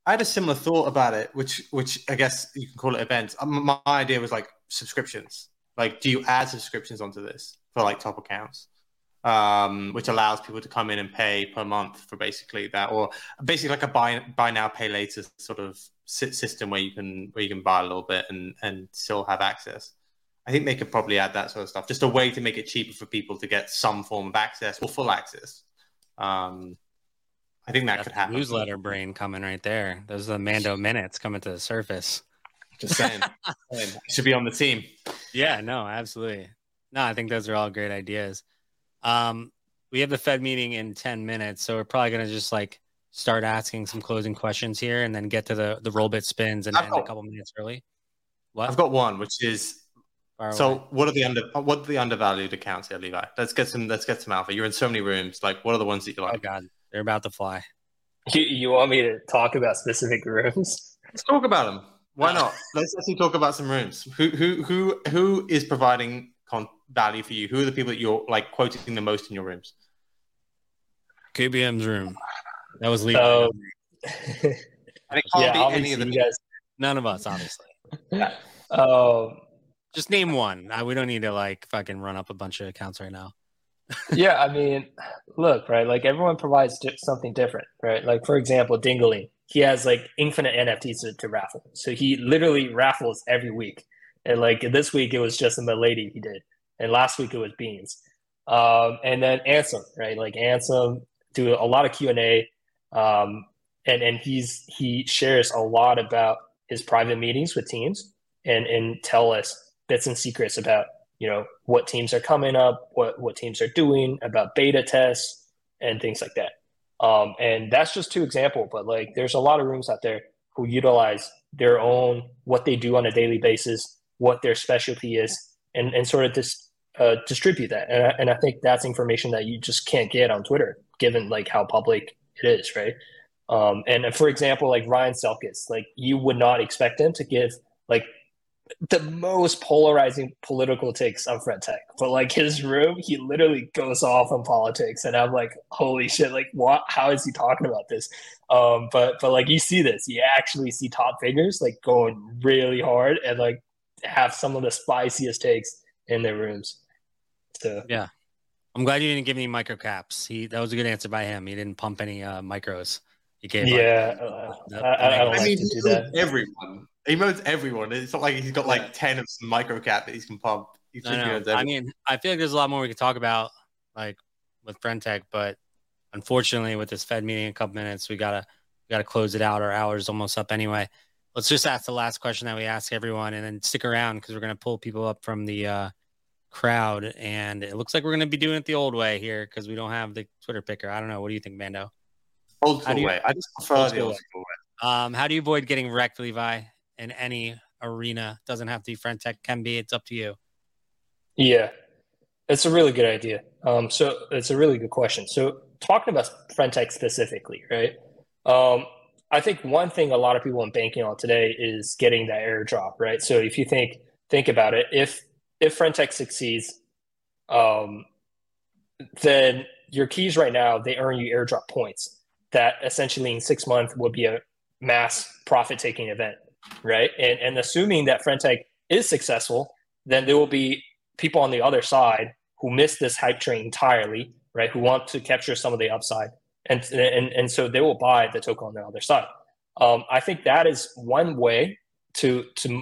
[SPEAKER 2] I had a similar thought about it, which which I guess you can call it events. Um, My, my idea was like subscriptions. Like, do you add subscriptions onto this for like top accounts, um, which allows people to come in and pay per month for basically that, or basically like a buy buy now pay later sort of system where you can where you can buy a little bit and and still have access. I think they could probably add that sort of stuff. Just a way to make it cheaper for people to get some form of access or full access. Um, I think that
[SPEAKER 1] That's
[SPEAKER 2] could happen.
[SPEAKER 1] Newsletter brain coming right there. Those are the Mando minutes coming to the surface.
[SPEAKER 2] Just saying. Should be on the team.
[SPEAKER 1] Yeah, no, absolutely. No, I think those are all great ideas. Um, we have the Fed meeting in ten minutes, so we're probably going to just like start asking some closing questions here and then get to the, the roll bit spins and end a couple minutes early. What?
[SPEAKER 2] I've got one, which is,
[SPEAKER 1] Far
[SPEAKER 2] so
[SPEAKER 1] away.
[SPEAKER 2] what are the under what are the undervalued accounts here, Levi? Let's get some let's get some alpha. You're in so many rooms. Like, what are the ones that you like?
[SPEAKER 1] Oh, God. They're about to fly.
[SPEAKER 4] You, you want me to talk about specific rooms?
[SPEAKER 2] Let's talk about them. Why not? Let's actually talk about some rooms. Who who who who is providing con- value for you? Who are the people that you're like quoting the most in your rooms?
[SPEAKER 1] K B M's room. That was Levi.
[SPEAKER 4] So,
[SPEAKER 2] And it can't
[SPEAKER 4] yeah,
[SPEAKER 2] be any of
[SPEAKER 4] obviously
[SPEAKER 2] the
[SPEAKER 4] you guys.
[SPEAKER 1] None of us, obviously.
[SPEAKER 4] Um,
[SPEAKER 1] Just name one. Uh, we don't need to like fucking run up a bunch of accounts right now.
[SPEAKER 4] yeah, I mean, look, right? Like everyone provides di- something different, right? Like for example, Dingaling, he has like infinite N F Ts to, to raffle, so he literally raffles every week. And like this week, it was just a Milady he did, and last week it was Beans. Um, and then Ansem, right? Like Ansem do a lot of Q and A, um, and and he's he shares a lot about his private meetings with teams, and and tell us bits and secrets about, you know, what teams are coming up, what, what teams are doing, about beta tests and things like that. Um, and that's just two examples, but like there's a lot of rooms out there who utilize their own, what they do on a daily basis, what their specialty is, and, and sort of dis, uh, distribute that. And I, and I think that's information that you just can't get on Twitter, given like how public it is, right? Um, and for example, like Ryan Selkis, like you would not expect him to give like the most polarizing political takes on Friend Tech, but like his room, he literally goes off on politics, and I'm like, holy shit! Like, what? How is he talking about this? Um, but but like you see this, you actually see top figures like going really hard and like have some of the spiciest takes in their rooms. So
[SPEAKER 1] yeah, I'm glad you didn't give any micro caps. He that was a good answer by him. He didn't pump any uh, micros. He gave
[SPEAKER 4] yeah,
[SPEAKER 1] like,
[SPEAKER 4] uh,
[SPEAKER 1] the,
[SPEAKER 4] I, I don't
[SPEAKER 2] I
[SPEAKER 4] like
[SPEAKER 2] mean,
[SPEAKER 4] to do that.
[SPEAKER 2] everyone. He modes everyone. It's not like he's got like
[SPEAKER 1] Yeah.
[SPEAKER 2] ten of some micro cap that he can pump. He
[SPEAKER 1] I know. I mean, I feel like there's a lot more we could talk about, like with Friend Tech, but unfortunately, with this Fed meeting in a couple minutes, we gotta we gotta close it out. Our hour's almost up anyway. Let's just ask the last question that we ask everyone, and then stick around because we're gonna pull people up from the uh, crowd, and it looks like we're gonna be doing it the old way here because we don't have the Twitter picker. I don't know. What do you think, Mando?
[SPEAKER 2] old
[SPEAKER 1] How do
[SPEAKER 2] school
[SPEAKER 1] you-
[SPEAKER 2] way. I just prefer
[SPEAKER 1] Old
[SPEAKER 2] the
[SPEAKER 1] school
[SPEAKER 2] old
[SPEAKER 1] way.
[SPEAKER 2] school way.
[SPEAKER 1] Um, how do you avoid getting wrecked, Levi, in any arena? Doesn't have to be Friend Tech, can be. It's up to you.
[SPEAKER 4] Yeah, it's a really good idea. Um, so it's a really good question. So talking about Friend Tech specifically, right? Um, I think one thing a lot of people are banking on today is getting that airdrop, right? So if you think think about it, if if Friend Tech succeeds, um, then your keys right now, they earn you airdrop points that essentially in six months will be a mass profit taking event, right? And and assuming that Friend Tech is successful, then there will be people on the other side who miss this hype train entirely, right? Who want to capture some of the upside, and and and so they will buy the token on the other side. Um, I think that is one way to to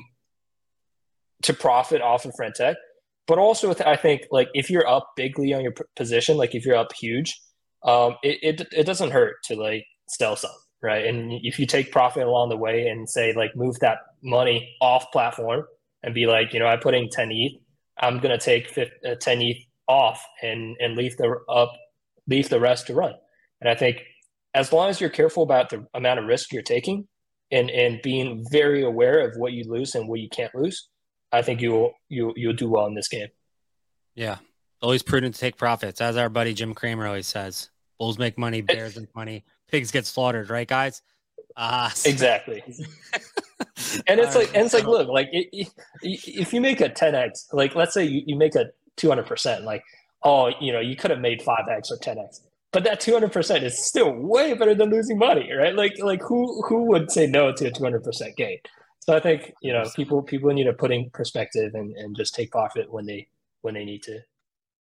[SPEAKER 4] to profit off of Friend Tech, but also I think like if you're up bigly on your p- position, like if you're up huge, um, it, it it doesn't hurt to like stealth some, right? And if you take profit along the way and say like move that money off platform and be like, you know, I put in ten E T H, I'm gonna take ten E T H off and and leave the up leave the rest to run. And I think as long as you're careful about the amount of risk you're taking and and being very aware of what you lose and what you can't lose, I think you'll you you'll do well in this game.
[SPEAKER 1] Yeah. Always prudent to take profits. As our buddy Jim Cramer always says, bulls make money, bears make money, pigs get slaughtered, right, guys? Uh,
[SPEAKER 4] Exactly. And it's like, and it's like, look, like it, it, if you make a ten X, like let's say you, you make a two hundred percent, like, oh, you know, you could have made five X or ten X, but that two hundred percent is still way better than losing money, right? Like, like who who would say no to a two hundred percent gain? So I think, you know, people people need to put in perspective and, and just take profit when they when they need to.